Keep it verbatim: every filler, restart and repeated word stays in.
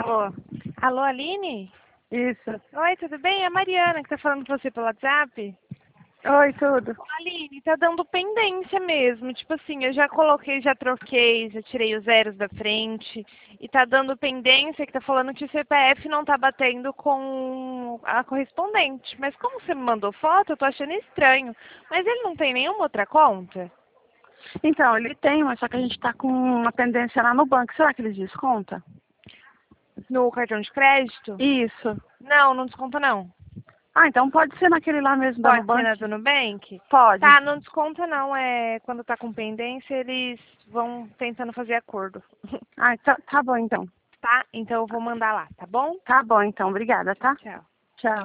Alô? Alô, Aline? Isso. Oi, tudo bem? É a Mariana que tá falando com você pelo WhatsApp. Oi, tudo. Aline, tá dando pendência mesmo. Tipo assim, eu já coloquei, já troquei, já tirei os zeros da frente. E tá dando pendência que tá falando que o C P F não tá batendo com a correspondente. Mas como você me mandou foto, eu tô achando estranho. Mas ele não tem nenhuma outra conta? Então, ele tem, mas só que a gente tá com uma pendência lá no banco. Será que ele desconta? No cartão de crédito? Isso. Não, não desconta não. Ah, então pode ser naquele lá mesmo da Pode ser na Nubank? do Nubank? Pode. Tá, não desconta não. É, quando tá com pendência, eles vão tentando fazer acordo. Ah, tá, tá bom então. Tá? Então eu vou mandar lá, tá bom? Tá bom então, obrigada, tá? Tchau. Tchau.